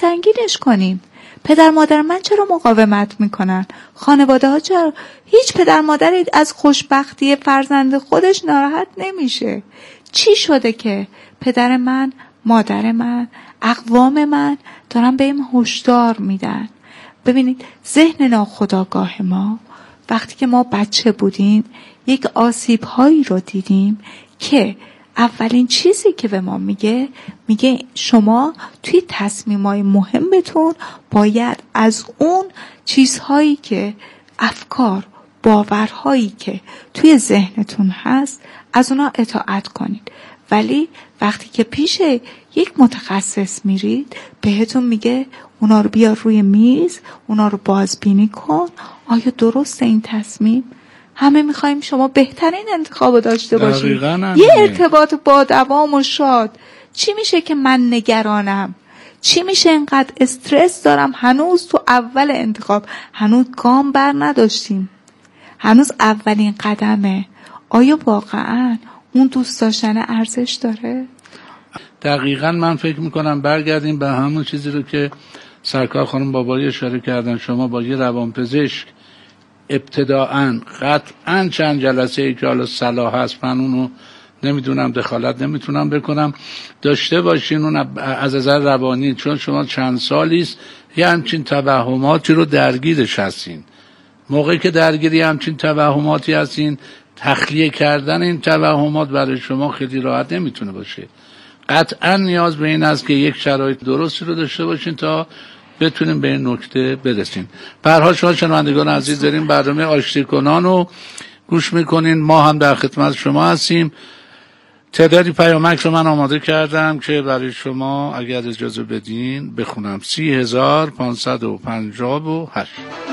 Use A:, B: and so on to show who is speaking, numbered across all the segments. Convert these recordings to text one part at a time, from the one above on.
A: سنگینش کنیم. پدر مادر من چرا مقاومت میکنن؟ خانواده ها چرا؟ هیچ پدر مادری از خوشبختی فرزند خودش ناراحت نمیشه. چی شده که پدر من، مادر من، اقوام من دارن بهم هشدار میدن؟ ببینید ذهن ناخودآگاه ما وقتی که ما بچه بودیم یک آسیب هایی رو دیدیم که اولین چیزی که به ما میگه شما توی تصمیمای مهمتون باید از اون چیزهایی که افکار، باورهایی که توی ذهنتون هست از اونا اطاعت کنید. ولی وقتی که پیش یک متخصص میرید بهتون میگه اونا رو بیار روی میز، اونا رو بازبینی کن، آیا درسته این تصمیم؟ همه میخوایم شما بهترین انتخاب داشته باشید، یه ارتباط با دوام و شاد. چی میشه که من نگرانم؟ چی میشه اینقدر استرس دارم؟ هنوز تو اول انتخاب، هنوز گام بر نداشتیم، هنوز اولین قدمه. آیا واقعا اون دوست داشتن ارزش داره؟
B: دقیقاً من فکر میکنم برگردیم به همون چیزی رو که سرکار خانم بابایی اشاره کردن. شما با یه روانپزشک ابتداعاً قطعاً چند جلسه ای که حالا صلاح هست، من اونو نمیدونم، دخالت نمیتونم بکنم، داشته باشین اون از نظر روانی، چون شما چند سالیست یه همچین توهماتی رو درگیرش هستین. موقعی که درگیری همچین توهماتی هستین، تخلیه کردن این توهمات برای شما خیلی راحت نمیتونه باشه. قطعا نیاز به این است که یک شرایط درستی رو داشته باشین تا بتونیم به این نکته برسیم. به هر حال شما شنوندگان عزیز دارین برنامه آشتی کنان رو گوش میکنین، ما هم در خدمت شما هستیم. تعدادی پیامک رو من آماده کردم که برای شما اگر اجازه بدین بخونم. 30,558.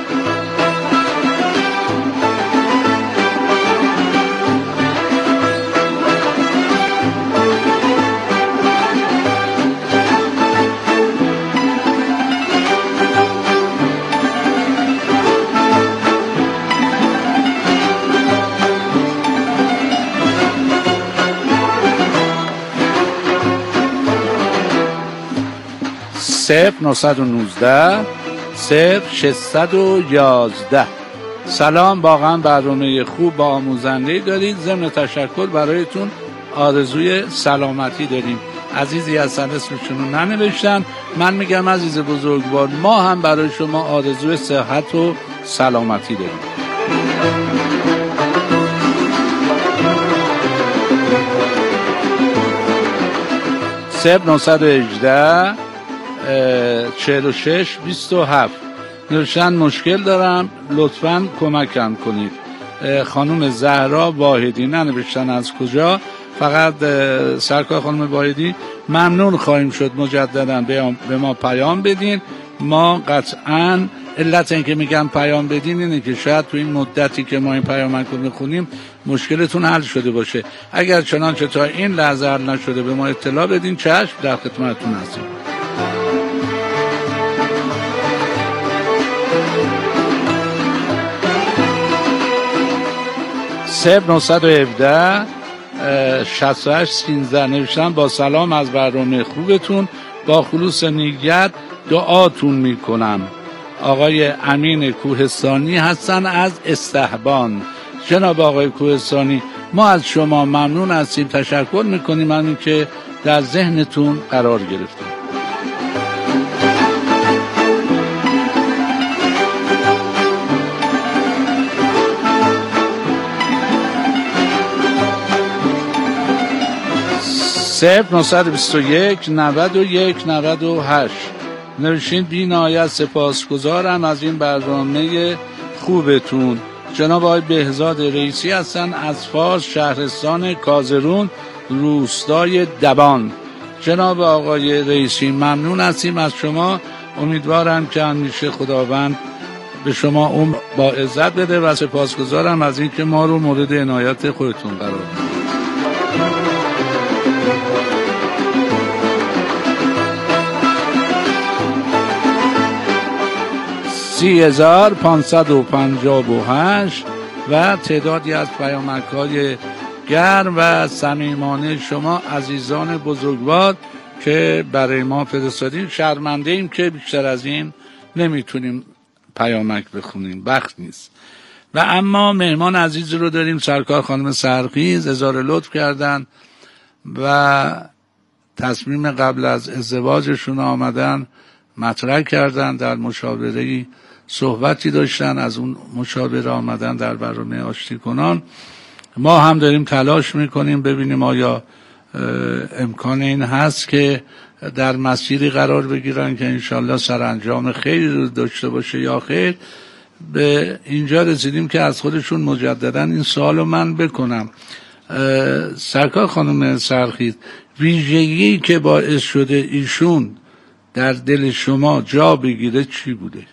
B: صفر 919 0611. سلام، واقعا برنامه خوب با آموزنده دارید. ضمن تشکر برایتون آرزوی سلامتی داریم. عزیزی هستن اسمشون رو ننوشتن، من میگم عزیز بزرگوار، ما هم برای شما آرزوی صحت و سلامتی داریم. 0918 46 27 نوشتن مشکل دارم لطفاً کمکم کنید. خانم زهرا واحدی ننوشتن از کجا، فقط سرکار خانم واحدی ممنون خواهیم شد مجددا به ما پیام بدین. ما قطعاً علت این که میگم پیام بدین اینه که شاید تو این مدتی که ما این پیامک رو میخونیم مشکلتون حل شده باشه. اگر چنانچه تا این لحظه حل نشده به ما اطلاع بدین، چشم در خدمتتون هستیم. 0917 68 13 نوشتن با سلام از برنامه خوبتون، با خلوص نیت دعاتون میکنم. آقای امین کوهستانی هستن از استحبان. جناب آقای کوهستانی، ما از شما ممنون هستیم، تشکر میکنیم از اینکه در ذهنتون قرار گرفتیم. صفر 921 91 98 نوشین بی نهایت سپاسگزارم از این برنامه خوبتون. جناب آقای بهزاد رئیسی هستن از فارس، شهرستان کازرون، روستای دبان. جناب آقای رئیسی ممنون هستیم از شما، امیدوارم که همیشه خداوند به شما عمر با عزت بده و سپاسگزارم از اینکه ما رو مورد عنایت خودتون قرار بدید. 30,558 و تعدادی از پیامک‌های گرم و صمیمانه شما عزیزان بزرگوار که برای ما فرستادین. شرمنده ایم که بیشتر از این نمیتونیم پیامک بخونیم، وقت نیست. و اما مهمان عزیزی رو داریم، سرکار خانم سرخیز، اظهار لطف کردن و تصمیم قبل از ازدواجشون آمدن مطرح کردن، در مشاوره صحبتی داشتن، از اون مشاوره آمدن در برنامه آشتی کنان. ما هم داریم تلاش میکنیم ببینیم آیا امکان این هست که در مسیری قرار بگیرن که انشالله سرانجام خیری رو داشته باشه یا خیر. به اینجا رسیدیم که از خودشون مجددا این سوالو من بکنم. سرکار خانم سرخیز، ویژگی که باعث شده ایشون در دل شما جا بگیره چی بوده؟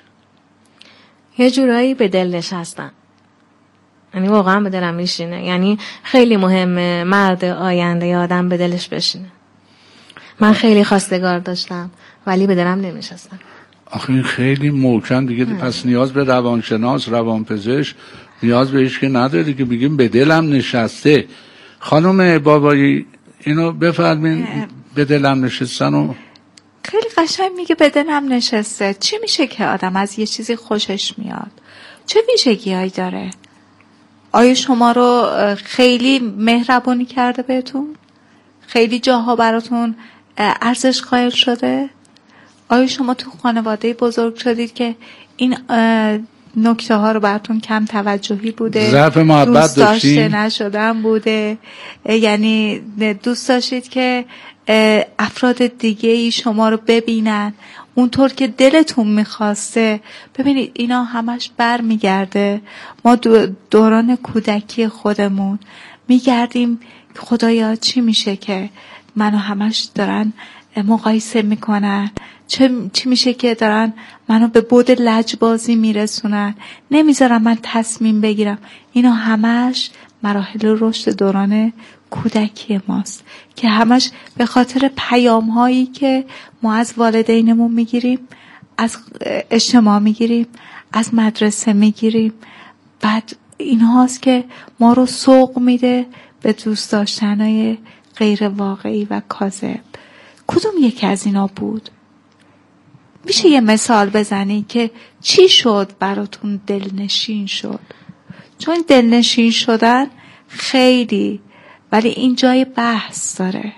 C: یه جورایی به دل نشستن، یعنی واقعا به دلم میشینه. یعنی خیلی مهمه مرد آینده آدم به دلش بشینه. من خیلی خواستگار داشتم ولی به دلم نمیشستن.
B: آخه این خیلی محکم دیگه. پس نیاز به روانشناس، روانپزشک نیاز بهش که نداری که بگیم به دلم نشسته. خانم بابایی اینو بفرمین، به دلم نشستن و
A: خیلی قشنگ میگه به دلم نشسته. چی میشه که آدم از یه چیزی خوشش میاد؟ چه ویژگی‌هایی داره؟ آیا شما رو خیلی مهربانی کرده بهتون؟ خیلی جاها براتون ارزش قائل شده؟ آیا شما تو خانواده بزرگ شدید که این نکته ها رو براتون کم توجهی بوده؟
B: ضعف محبت
A: دوست داشته
B: داشتین؟
A: نشدن بوده؟ یعنی دوست داشتید که افراد دیگه ای شما رو ببینن اونطور که دلتون میخواسته؟ ببینید اینا همش بر میگرده. ما دوران کودکی خودمون میگردیم خدایا چی میشه که منو همش دارن مقایسه میکنن، چی میشه که دارن منو به بود لجبازی میرسونن، نمیذارن من تصمیم بگیرم. اینا همش مراحل رشد دوران کودکی ماست که همش به خاطر پیام هایی که ما از والدینمون میگیریم، از اجتماع میگیریم، از مدرسه میگیریم. بعد این هاست که ما رو سوق میده به دوست داشتنهای غیر واقعی و کاذب. کدوم یکی از اینا بود؟ میشه یه مثال بزنی که چی شد براتون دلنشین شد؟ چون دلنشین شدن خیلی، ولی این جای بحث داره.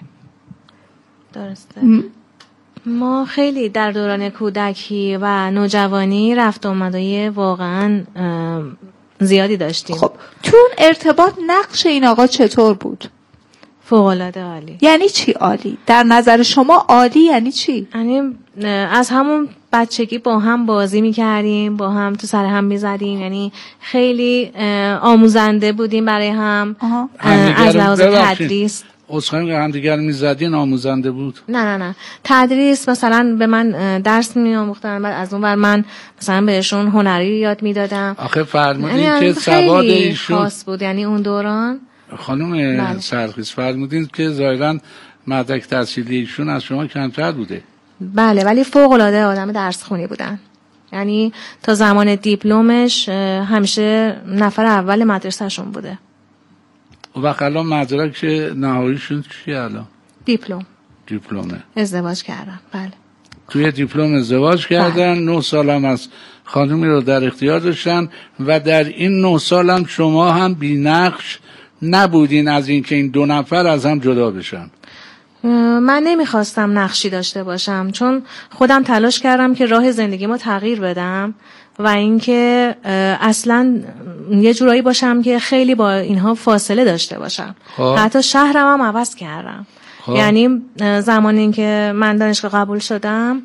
C: درسته. ما خیلی در دوران کودکی و نوجوانی رفت آمدهای واقعا زیادی داشتیم.
A: خب تو اون ارتباط نقش این آقا چطور بود؟
C: فوق‌العاده عالی.
A: یعنی چی عالی؟ در نظر شما عالی یعنی چی؟
C: یعنی از همون بچگی با هم بازی میکردیم، با هم تو سر هم میزدیم، یعنی خیلی آموزنده بودیم برای هم. از لحاظ تدریس
B: اصخایی هم دیگر میزدین آموزنده بود؟
C: نه تدریس مثلا به من درس میآموختن، بعد از اون ور من مثلا بهشون هنری یاد میدادم.
B: آخه فرمودین که سواد ایشون
C: خاص بود، یعنی اون دوران.
B: خانم سرخیز فرمودین که ظاهرا مدرک تحصیلی ایشون از شما کمتر بوده.
C: بله، ولی فوق العاده آدم درس خونی بودن. یعنی تا زمان دیپلمش همیشه نفر اول مدرسهشون بوده.
B: و الان مدرک نهاییشون چیه الان؟ دیپلمه.
C: ازدواج کردن. بله.
B: توی دیپلم ازدواج کردن. 9 سالم از خانومی رو در اختیار داشتن و در این 9 سالم شما هم بی نقش نبودین از این که این 2 نفر از هم جدا بشن.
C: من نمیخواستم نقشی داشته باشم، چون خودم تلاش کردم که راه زندگیمو تغییر بدم و اینکه اصلا یه جورایی باشم که خیلی با اینها فاصله داشته باشم. حتی شهرم هم عوض کردم. یعنی زمانی که من دانشگاه قبول شدم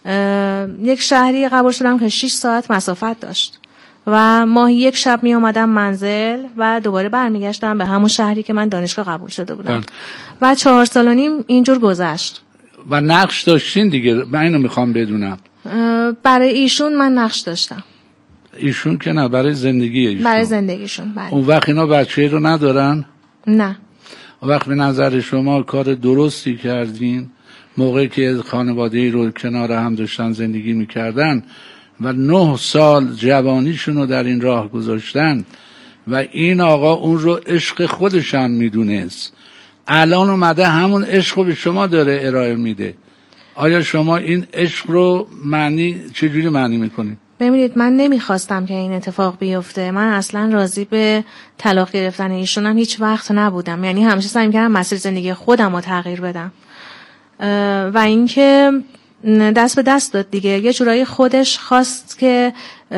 C: یک شهری قبول شدم که 6 ساعت مسافت داشت و ماهی 1 شب می اومدم منزل و دوباره برمیگشتم به همون شهری که من دانشگاه قبول شده بودم. و 4 سال و نیم اینجور گذشت.
B: و نقش داشتین دیگه؟ من اینو میخوام بدونم.
C: برای ایشون من نقش داشتم.
B: ایشون که نه، برای زندگی ایشون.
C: برای زندگیشون. بله.
B: اون وقت اینا بچه رو ندارن؟
C: نه.
B: اون وقت به نظر شما کار درستی کردین موقعی که خانواده رو کنار هم داشتن زندگی میکردن و 9 سال جوانیشون رو در این راه گذاشتن و این آقا اون رو عشق خودشان میدونست، الان اومده همون عشق رو به شما داره ارائه میده. آیا شما این عشق رو چجوری معنی میکنید؟
C: ببینید من نمیخواستم که این اتفاق بیفته. من اصلا راضی به طلاق گرفتن ایشونم هیچ وقت نبودم. یعنی همیشه سعی می‌کردم مسیر زندگی خودم رو تغییر بدم و اینکه دست به دست داد دیگه. یه جورایی خودش خواست که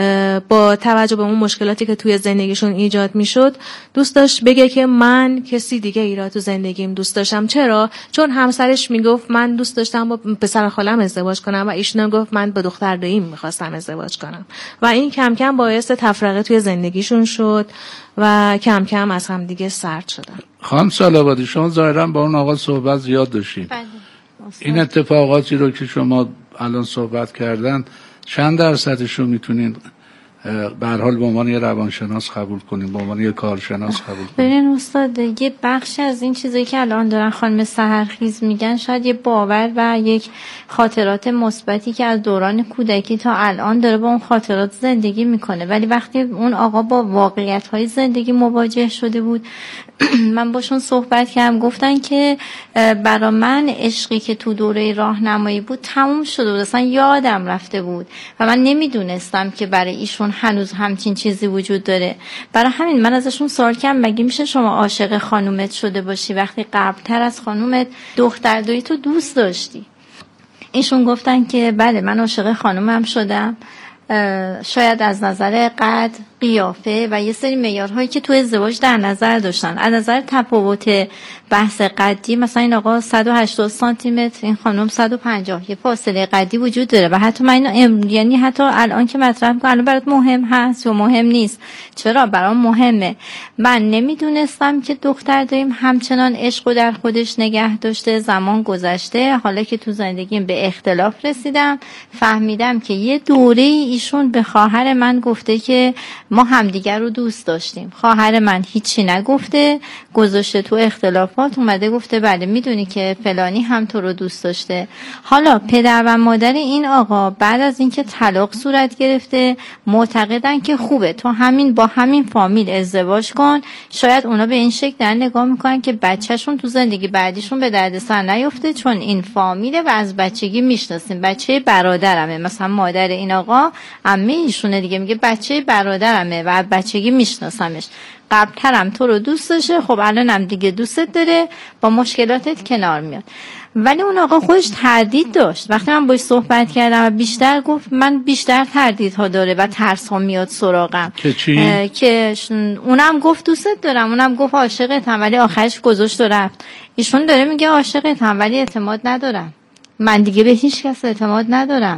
C: با توجه به اون مشکلاتی که توی زندگیشون ایجاد میشد دوست داشت بگه که من کسی دیگه ای را تو زندگیم دوست داشتم. چرا؟ چون همسرش میگفت من دوست داشتم با پسر خالم ازدواج کنم و ایشون گفت من با دختر داییم میخواستم ازدواج کنم و این کم کم باعث تفرقه توی زندگیشون شد و کم کم از هم دیگه سرد شدن.
B: خانم سال‌آبادی، شما ظاهرا با اون آقا صحبت زیاد داشتین. این اتفاقاتی رو که شما الان صحبت کردن چند درصدش رو میتونین به هر حال به عنوان یه روانشناس قبول کنین، به عنوان یه کارشناس قبول کنین؟
D: ببین استاد، یه بخش از این چیزایی که الان دارن خانم سحرخیز میگن شاید یه باور و یک خاطرات مثبتی که از دوران کودکی تا الان داره با اون خاطرات زندگی میکنه، ولی وقتی اون آقا با واقعیت‌های زندگی مواجه شده بود من باشون صحبت کردم، گفتن که برا من عشقی که تو دوره راهنمایی بود تموم شده بود، اصلا یادم رفته بود و من نمیدونستم که برای ایشون هنوز همچین چیزی وجود داره. برای همین من ازشون سوال کردم مگه میشه شما عاشق خانومت شده باشی وقتی قبلتر از خانومت دختر دویی تو دوست داشتی؟ ایشون گفتن که بله من عاشق خانومم شدم، شاید از نظر قد، قیافه و یه سری معیارهایی که تو ازدواج در نظر داشتن. از نظر تفاوت بحث قدی مثلا این آقا 180 سانتی متر، این خانم 150، یه فاصله قدی وجود داره و حتی من یعنی حتی الان که مطرح می‌کنم الان برات مهم هست یا مهم نیست؟ چرا برام مهمه. من نمیدونستم که دختر داریم همچنان عشق در خودش نگه داشته. زمان گذشته، حالا که تو زندگیم به اختلاف رسیدم فهمیدم که یه دوره ایشون به خواهر من گفته که ما همدیگر رو دوست داشتیم. خواهر من هیچی نگفته، گذاشته تو اختلافات، اومده گفته بله میدونی که فلانی هم تو رو دوست داشته. حالا پدر و مادر این آقا بعد از اینکه طلاق صورت گرفته معتقدن که خوبه تو با همین فامیل ازدواج کن. شاید اونا به این شکل در نگاه میکنن که بچهشون تو زندگی بعدیشون به دردسر نیفته، چون این فامیله و از بچگی میشناسیم، بچه برادرمه. مثلا مادر این آقا عمه ایشونه دیگه، میگه بچه برادرمه و بچگی میشناسمش، قبلترم تو رو دوست داشته، خب الانم دیگه دوستت داره، با مشکلاتت کنار میاد. ولی اون آقا خودش تردید داشت. وقتی من باهاش صحبت کردم و بیشتر گفت من بیشتر تردیدها داره و ترس ها میاد سراغم
B: که چی؟
D: که اونم گفت دوستت دارم، اونم گفت عاشقتم، ولی آخرش گذاشت و رفت. ایشون داره میگه عاشقتم ولی اعتماد ندارم، من دیگه به هیچ کس اعتماد ندارم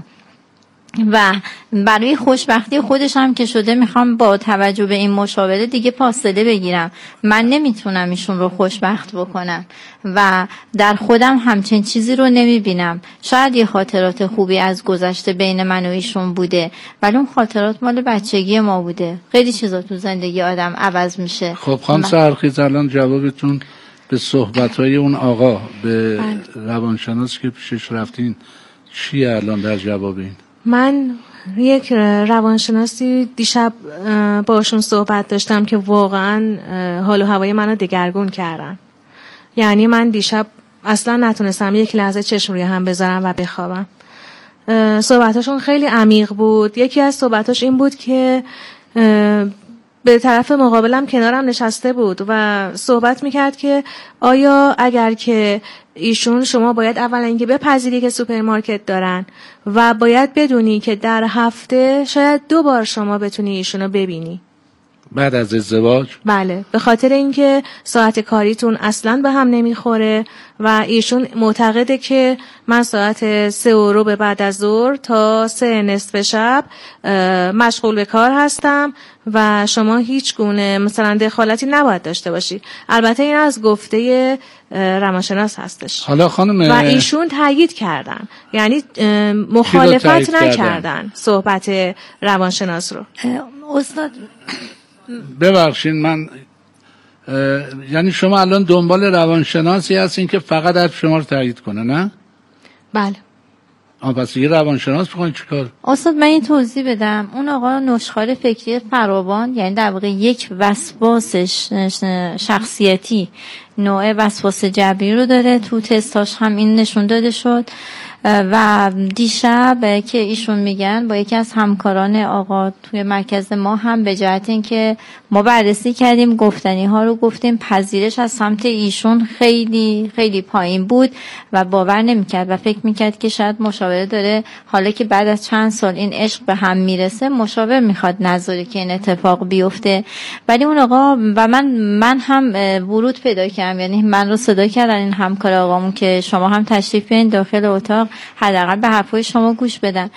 D: و برای خوشبختی خودش هم که شده میخوام با توجه به این مشاوره دیگه فاصله بگیرم. من نمیتونم ایشون رو خوشبخت بکنم و در خودم همچین چیزی رو نمیبینم. شاید یه خاطرات خوبی از گذشته بین من و ایشون بوده، ولی اون خاطرات مال بچگی ما بوده. خیلی چیزا تو زندگی آدم عوض میشه.
B: خب خانم سحرخیز، الان جوابتون به صحبت‌های اون آقا به روانشناس که پیشش رفتین چیه الان در جواب این؟
C: من یک روانشناسی دیشب باشون صحبت داشتم که واقعا حال و هوای منو دگرگون کردن. یعنی من دیشب اصلا نتونستم یک لحظه چشم روی هم بذارم و بخوابم. صحبتاشون خیلی عمیق بود. یکی از صحبتاش این بود که به طرف مقابلم کنارم نشسته بود و صحبت میکرد که آیا اگر که ایشون، شما باید اولا اینکه بپذیری که سوپرمارکت دارن و باید بدونی که در هفته شاید 2 بار شما بتونی ایشونو ببینی
B: بعد از ازدواج.
C: بله، به خاطر اینکه ساعت کاریتون اصلا به هم نمیخوره و ایشون معتقده که من ساعت 3:15 بعد از ظهر تا 3 نصف شب مشغول به کار هستم و شما هیچ گونه مثلا دخالتی نباید داشته باشی. البته این از گفته روانشناس هستش.
B: حالا خانم،
C: و ایشون تایید کردن، یعنی مخالفت نکردن صحبت روانشناس رو.
D: استاد
B: ببخشید من یعنی شما الان دنبال روانشناسی هستین که فقط از شما رو تایید کنه، نه؟
C: بله.
B: پس یه روانشناس بخواین چیکار؟
D: استاد من این توضیح بدم. اون آقا نشخوار فکری فراوان، یعنی در واقع یک وسواس شخصیتی، نوع وسواس جبری رو داره. تو تستاش هم این نشون داده شد. و دیشب که ایشون میگن با یکی از همکاران آقا توی مرکز ما هم به جهت اینکه ما بررسی کردیم، گفتنی ها رو گفتیم، پذیرش از سمت ایشون خیلی خیلی پایین بود و باور نمیکرد و فکر میکرد که شاید مشاوره داره، حالا که بعد از چند سال این عشق به هم میرسه مشاور میخواد نذاره که این اتفاق بیفته. ولی اون آقا و من هم ورود پیدا کردم، یعنی من رو صدا کردن این همکار آقامون که شما هم تشریف بیارین داخل اتاق، حداقل به حرفای شما گوش بدن.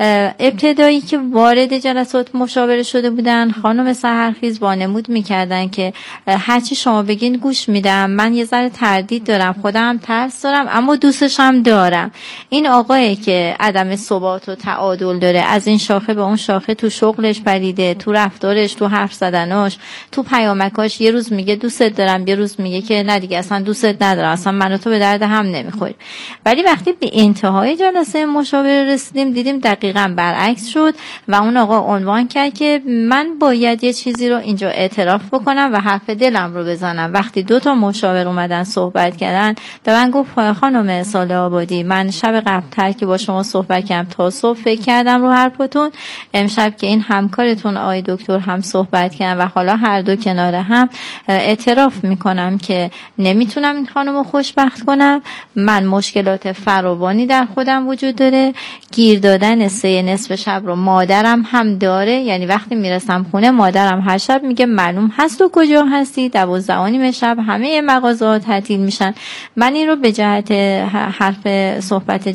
D: ابتدایی که وارد جلسات مشاوره شده بودن، خانم سحرخیز وانمود میکردن که هرچی شما بگین گوش میدم، من یه ذره تردید دارم، خودم ترس دارم اما دوستش هم دارم. این آقایی که عدم ثبات و تعادل داره، از این شاخه به اون شاخه، تو شغلش پریده، تو رفتارش، تو حرف زدناش، تو پیامکاش، یه روز میگه دوستت دارم، یه روز میگه که نه دیگه اصلا دوستت ندارم، اصلا من و تو به درد هم نمیخوریم. ولی وقتی به انتهای جلسه مشاوره رسیدیم دیدیم دقیقاً برعکس شد و اون آقا عنوان کرد که من باید یه چیزی رو اینجا اعتراف بکنم و حرف دلم رو بزنم. وقتی 2 مشاور اومدن صحبت کردن، به من گفت خانم صالح آبادی، من شب قبل‌تر که با شما صحبت کردم تا صبح فکر کردم رو حرفتون، امشب که این همکارتون آقای دکتر هم صحبت کردن و حالا هر دو کنار هم، اعتراف میکنم که نمیتونم این خانم رو خوشبخت کنم. من مشکلات فراوانی در خودم وجود داره، گیر دادن 3 نصف شب رو مادرم هم داره، یعنی وقتی میرسم خونه مادرم هر شب میگه معلوم هست تو کجا هستی، 12 شب همه مغازه‌ها تعطیل میشن. من این رو به جهت حرف صحبت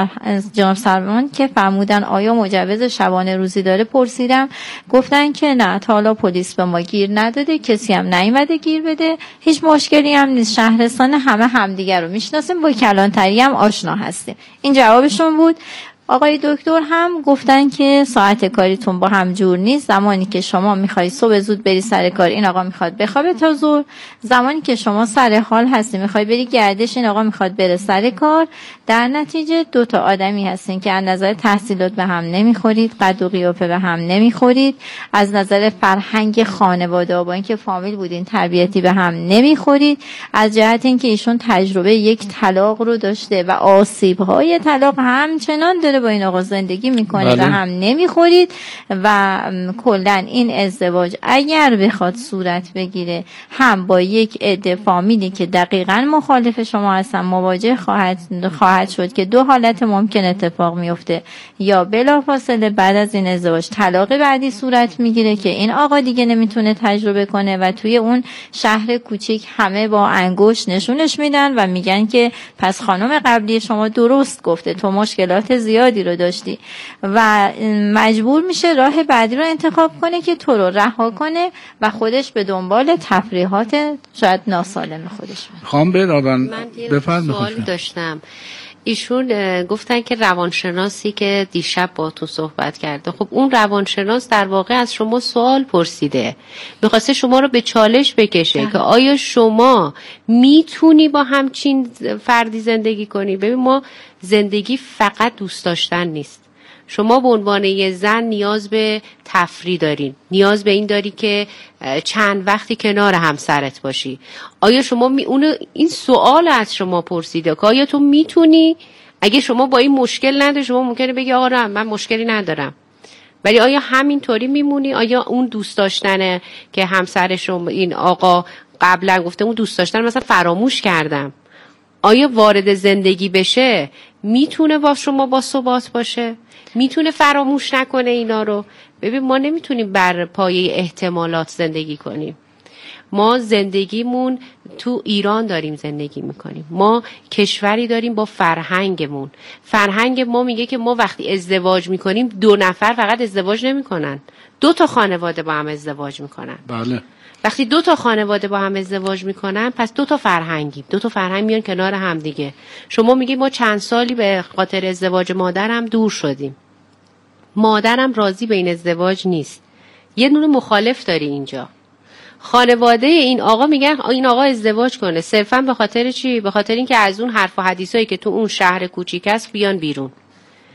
D: جناب سروان که فرمودن آیا مجوز شبانه روزی داره پرسیدم، گفتن که نه تا حالا پلیس به ما گیر نداده، کسی هم نیومده گیر بده، هیچ مشکلی هم نیست، شهرستان همه همدیگر رو میشناسیم، با کلانتری هم آشنا هستیم. این جوابشون بود. آقای دکتر هم گفتن که ساعت کاریتون با هم جور نیست، زمانی که شما میخوای صبح زود بری سر کار این آقا میخواد بخوابه تا ظهر، زمانی که شما سر حال هستی میخوای بری گردش این آقا میخواد بره سر کار. در نتیجه 2 آدمی هستین که از نظر تحصیلات به هم نمیخورید، قد و قیافه به هم نمیخورید، از نظر فرهنگ خانواده با اینکه فامیل بودین تربیتی به هم نمیخورید، از جهت اینکه ایشون تجربه یک طلاق رو داشته و آسیب‌های طلاق همچنان داره با این آقا زندگی میکنه و هم نمیخورید و کلا این ازدواج اگر بخواد صورت بگیره هم با یک عده فامیلی که دقیقاً مخالف شما هستن مواجه خواهد شد که 2 حالت ممکن اتفاق میفته، یا بلافاصله بعد از این ازدواج طلاق بعدی صورت میگیره که این آقا دیگه نمیتونه تجربه کنه و توی اون شهر کوچیک همه با انگشت نشونش میدن و میگن که پس خانم قبلی شما درست گفته، تو مشکلات زیادی رو داشتی، و مجبور میشه راه بعدی رو انتخاب کنه که تو رو رها کنه و خودش به دنبال تفریحات شاید ناسالم خودش.
B: خانم برابن
E: من یه سوالی داشتم. ایشون گفتن که روانشناسی که دیشب با تو صحبت کرده، خب اون روانشناس در واقع از شما سوال پرسیده، میخواسته شما رو به چالش بکشه که آیا شما میتونی با همچین فردی زندگی کنی. ببین ما زندگی فقط دوست داشتن نیست. شما به عنوان یه زن نیاز به تفریح دارین، نیاز به این داری که چند وقتی کنار همسرت باشی. آیا شما این سوال از شما پرسیده که آیا تو میتونی؟ اگه شما با این مشکل نداری شما ممکنه بگی آقا نه من مشکلی ندارم، ولی آیا همینطوری میمونی؟ آیا اون دوست داشتنه که همسر شما این آقا قبلا گفته اون دوست داشتن مثلا فراموش کردم، آیا وارد زندگی بشه میتونه با شما با ثبات باشه؟ میتونه فراموش نکنه اینا رو؟ ببین ما نمیتونیم بر پایه احتمالات زندگی کنیم. ما زندگیمون تو ایران داریم زندگی میکنیم، ما کشوری داریم با فرهنگمون. فرهنگ ما میگه که ما وقتی ازدواج میکنیم 2 نفر فقط ازدواج نمیکنن، 2 خانواده با هم ازدواج میکنن.
B: بله.
E: وقتی 2 خانواده با هم ازدواج میکنن پس 2 فرهنگیم، 2 فرهنگ میان کنار هم دیگه. شما میگی ما چند سالی به خاطر ازدواج مادرم دور شدیم، مادرم راضی به این ازدواج نیست، یه دونه مخالف داری اینجا. خانواده این آقا میگن این آقا ازدواج کنه صرفا به خاطر چی؟ به خاطر اینکه از اون حرف و حدیثایی که تو اون شهر کوچیک است بیان بیرون.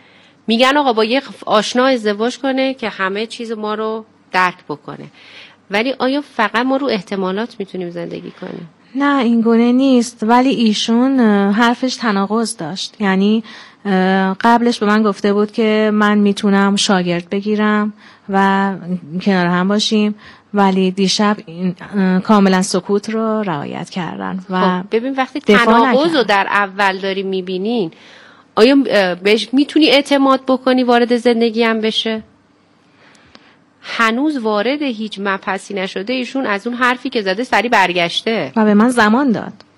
E: میگن آقا با یک آشنا ازدواج کنه که همه چیز ما رو درک بکنه. ولی آیا فقط ما رو احتمالات میتونیم زندگی کنیم؟
C: نه این گونه نیست، ولی ایشون حرفش تناقض داشت. یعنی قبلش به من گفته بود که من میتونم شاگرد بگیرم و کنار هم باشیم، ولی دیشب کاملا سکوت رو رعایت کردن و
E: خب ببین وقتی تناقض رو در اول داری میبینین، آیا بهش میتونی اعتماد بکنی وارد زندگی هم بشه؟ هنوز وارد هیچ مبحثی نشده، ایشون از اون حرفی که زده سری برگشته
C: و به من زمان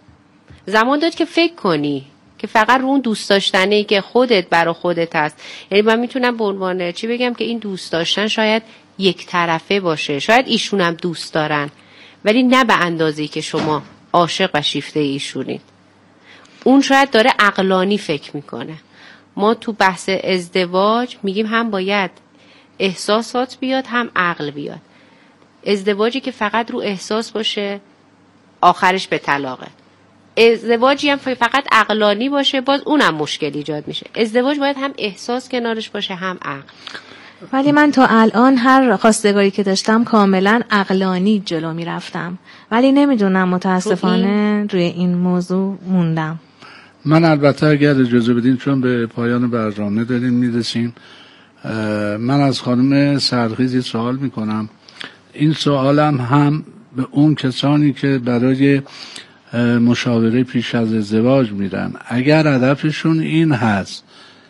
C: داد
E: که فکر کنی که فقط رو اون دوست داشتنی که خودت برا خودت هست. یعنی من میتونم به عنوان چی بگم که این دوست داشتن شاید یک طرفه باشه، شاید ایشون هم دوست دارن ولی نه به اندازه‌ای که شما عاشق و شیفته ایشونید. اون شاید داره عقلانی فکر میکنه. ما تو بحث ازدواج میگیم هم باید احساسات بیاد هم عقل بیاد. ازدواجی که فقط رو احساس باشه آخرش به طلاقه. ازدواجی هم فقط عقلانی باشه باز اونم مشکل ایجاد میشه. ازدواج باید هم احساس کنارش باشه هم عقل.
C: ولی من تا الان هر خواستگاری که داشتم کاملا عقلانی جلو میرفتم، ولی نمیدونم متاسفانه روی این موضوع موندم.
B: من البته اگر اجازه بدین چون به پایان برنامه داریم میرسیم، من از خانم سرخیز سوال میکنم. این سوالم هم به اون کسانی که برای مشاوره پیش از ازدواج میرن، اگر هدفشون این هست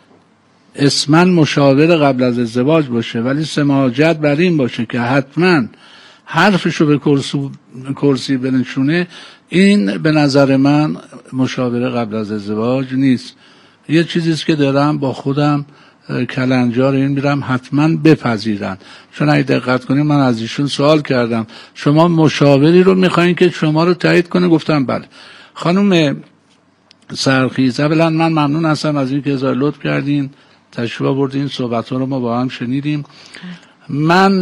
B: اسماً مشاوره قبل از ازدواج باشه ولی سماجت بر این باشه که حتما حرفشو به کرسی بنشونه، این به نظر من مشاوره قبل از ازدواج نیست. یه چیزیست که دارم با خودم کلنجار این میرم حتما بپذیرن. چون اگه دقت کنیم من از ایشون سوال کردم شما مشاوری رو میخواین که شما رو تایید کنه؟ گفتم بله. خانم سرخیز، اولا من ممنون هستم از این که اظهار لطف کردین، تشریف آوردین، صحبت ها رو ما با هم شنیدیم. من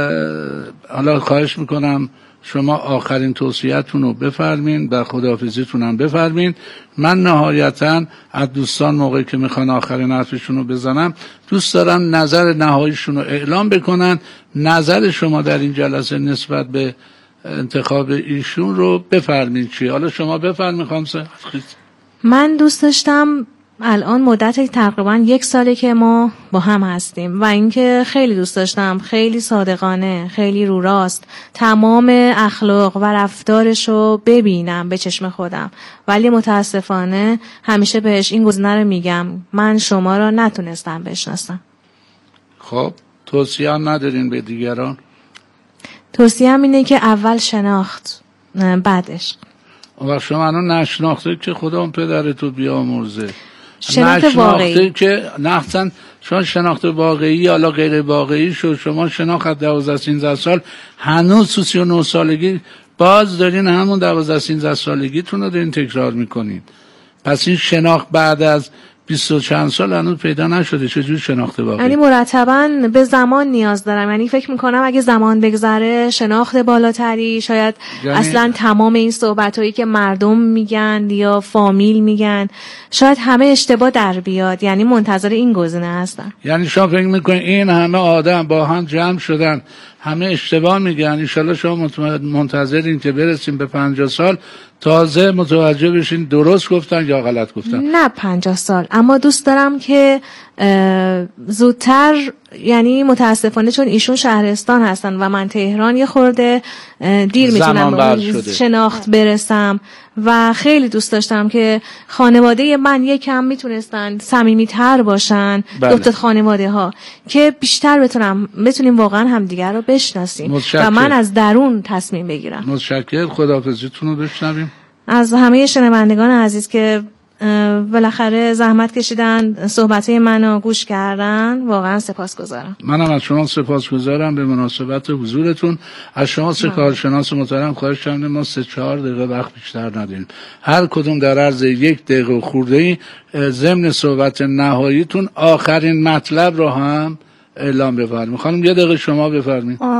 B: حالا خواهش میکنم شما آخرین توصیه‌تون رو بفرمین و خداحافظیتون هم بفرمین. من نهایتاً از دوستان موقعی که میخوان آخرین حرفشون رو بزنم دوست دارم نظر نهاییشون رو اعلام بکنن. نظر شما در این جلسه نسبت به انتخاب ایشون رو بفرمین چیه؟ حالا شما بفرمین خانم سرخیز.
C: من دوست داشتم، الان مدت تقریبا 1 ساله که ما با هم هستیم و اینکه خیلی دوست داشتم، خیلی صادقانه، خیلی رو راست تمام اخلاق و رفتارشو ببینم به چشم خودم، ولی متاسفانه همیشه بهش این گزینه رو میگم من شما رو نتونستم بشناسم.
B: خب توصیه ندارین به دیگران؟
C: توصیه‌ام اینه که اول شناخت بعد عشق.
B: و شما الان نشناخته که خدا اون پدرتو بیامرزه،
C: شناخت واقعی
B: که نختن شما شناخت واقعی حالا غیر واقعی شد. شما شناخت 12-13 سال هنوز تو 39 سالگی باز دارین همون 12-13 سالگیتون رو دارین تکرار میکنین. پس این شناخت بعد از 20 و چند سال هنوز پیدا نشده. چجور شناخت واقعی؟
C: یعنی مرتباً به زمان نیاز دارم. یعنی فکر میکنم اگه زمان بگذره شناخت بالاتری، شاید اصلا تمام این صحبتایی که مردم میگن یا فامیل میگن شاید همه اشتباه در بیاد. یعنی منتظر این گزینه هستم.
B: یعنی شما فکر میکنین این همه آدم با هم جمع شدن همه اشتباه میگن، انشالله شما منتظرین که برسیم به 50 سال تازه متوجه بشین درست گفتن یا غلط گفتن؟
C: نه 50 سال، اما دوست دارم که زودتر، یعنی متاسفانه چون ایشون شهرستان هستن و من تهران یه خورده دیر میتونم به شناخت برسم و خیلی دوست داشتم که خانواده من یکم میتونستن صمیمیتر باشن.
B: بله.
C: 2 تا خانواده ها که بیشتر بتونیم واقعا همدیگر رو بشناسیم و من از درون تصمیم بگیرم.
B: متشکرم. خداحافظیتون رو بشنویم
C: از همه شنوندگان عزیز که بالاخره زحمت کشیدن صحبتهای منو گوش کردن، واقعا سپاسگزارم.
B: منم از شما سپاسگزارم به مناسبت حضورتون. از شما 3 کارشناس محترم خواهش کردم ما 3-4 دقیقه وقت بیشتر نداریم، هر کدوم در عرض 1 دقیقه خورده‌ای ضمن صحبت نهاییتون آخرین مطلب رو هم اعلام بفرمایید. خانم 1 دقیقه شما بفرمایید.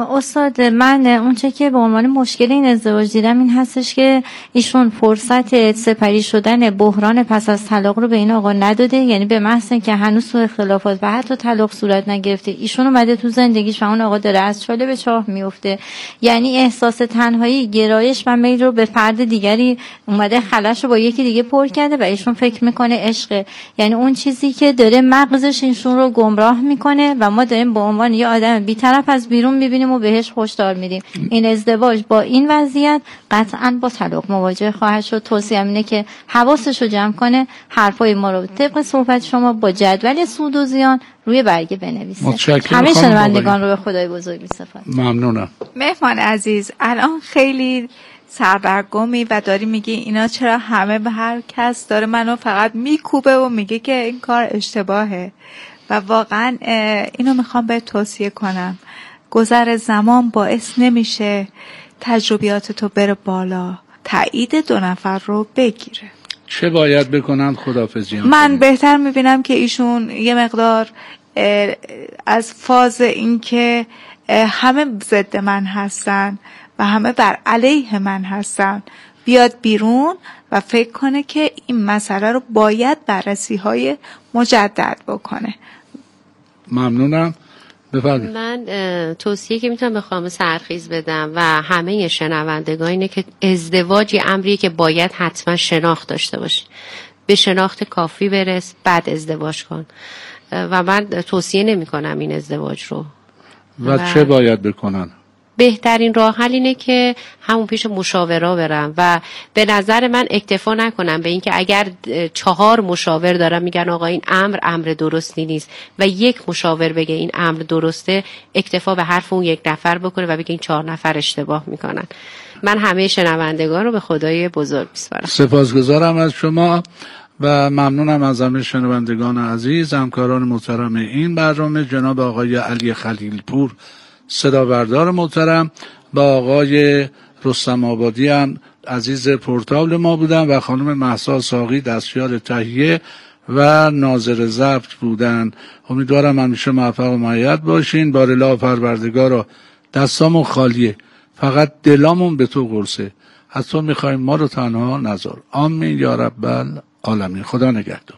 D: استاد من اونچه که به عنوان مشکل این ازدواج دیدم این هستش که ایشون فرصت سپری شدن بحران پس از طلاق رو به این آقا نداده، یعنی به محض اینکه هنوز سوء اختلافات و حتی طلاق صورت نگرفته ایشون اومده تو زندگیش و اون آقا داره از چاله به چاه میفته، یعنی احساس تنهایی، گرایش و میل رو به فرد دیگری اومده خلاش رو با یکی دیگه پر کرده و ایشون فکر میکنه عشقه، یعنی اون چیزی که داره مغزش ایشون رو گمراه میکنه و ما داریم به عنوان یه آدم بی‌طرف از بیرون میبینیم و بهش هشدار میدیم. این ازدواج با این وضعیت قطعاً با طلاق مواجه خواهد شد. توصیه‌ام اینه که حواسش رو جمع کنه، حرفای ما رو طبق صحبت شما با جدول سود و زیان روی برگه بنویسه. همه شنوندگان رو به خدای بزرگ می‌سپارم.
B: ممنونم.
A: مهمان عزیز، الان خیلی سردرگمی و داری میگی اینا چرا همه به هر کس داره منو فقط میکوبه و میگه که این کار اشتباهه و واقعا اینو میخوام به توصیه کنم. گذر زمان باعث نمیشه تجربیات تو بره بالا، تایید دو نفر رو بگیره.
B: چه باید بکنن خداحافظی؟
A: من بهتر میبینم که ایشون یه مقدار از فاز این که همه ضد من هستن و همه بر علیه من هستن بیاد بیرون و فکر کنه که این مسئله رو باید بررسی‌های مجدد بکنه.
B: ممنونم. بفرمایید.
E: من توصیه که میتونم به خانم سحرخیز بدم و همه شنوندگان اینه که ازدواج امریه که باید حتما شناخت داشته باشی. به شناخت کافی برس، بعد ازدواج کن. و من توصیه نمی کنم این ازدواج رو.
B: و چه باید بکنن؟
E: بهترین راه حل اینه که همون پیش مشاورا برم و به نظر من اکتفا نکنم به اینکه اگر 4 مشاور دارن میگن آقا این امر درستی نیست و یک مشاور بگه این امر درسته، اکتفا به حرف اون یک نفر بکنه و بگه این 4 نفر اشتباه میکنن. من همه شنوندگان رو به خدای بزرگ میسپارم.
B: سپاسگزارم از شما و ممنونم از همه شنوندگان عزیز، همکاران محترم این برنامه، جناب آقای علی خلیلپور صدابردار محترم، با آقای رستم آبادی هم عزیز پورتابل ما بودن و خانم مهسا ساقی دستیار تهیه و ناظر ضبط بودن. امیدوارم همیشه موفق و مؤید باشین. بارالله پروردگارا دستامون خالیه، فقط دلامون به تو قرصه، از تو میخوایم ما رو تنها نذار. آمین یا رب العالمین. خدا نگهدار.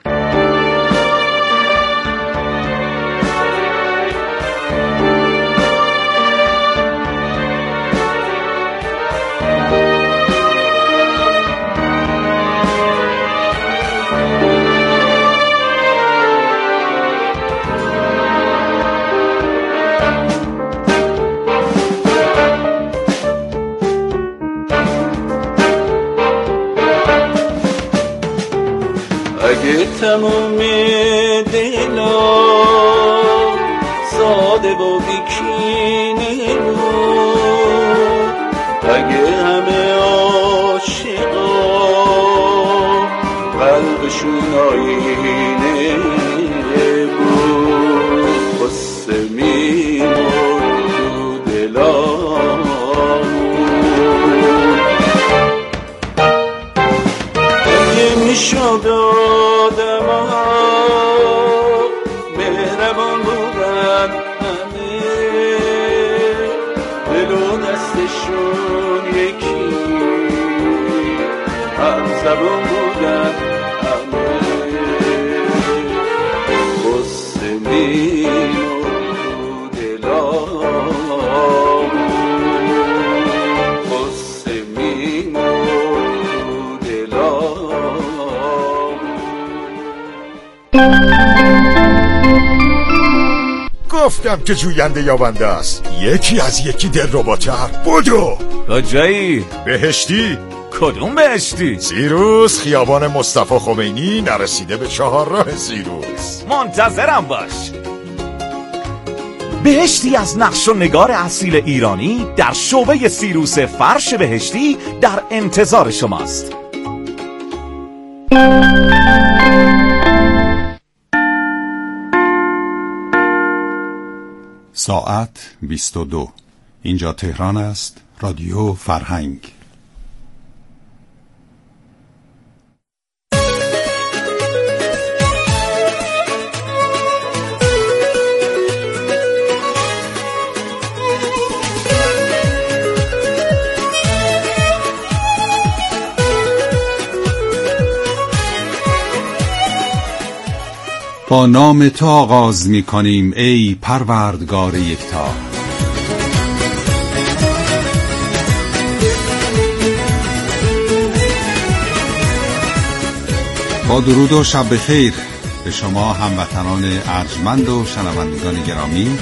F: تموم دلا ساده و بیکینه بود، اگه همه عاشقا قلبشون آینه بود، قصه میمرد تو دلامون. اگه میشد مهربان بودن همه، دل و دستشون یکی، هم زبون بودن همه، قصه میمرد دلامون، قصه میمرد دلامون.
G: گفتم که جوینده یابنده است، یکی از یکی دلرباتر. بدو
H: کجایی؟
G: بهشتی.
H: کدوم بهشتی؟
G: سیروس، خیابان مصطفی خمینی، نرسیده به 4 راه سیروس.
H: منتظرم باش. بهشتی از نقش و نگار اصیل ایرانی در شعبه سیروس فرش بهشتی در انتظار شماست.
I: ساعت 22. اینجا تهران است. رادیو فرهنگ. با نام تو آغاز می کنیم ای پروردگار یکتا. با درود و شب بخیر به شما هموطنان ارجمند و شنوندگان گرامی.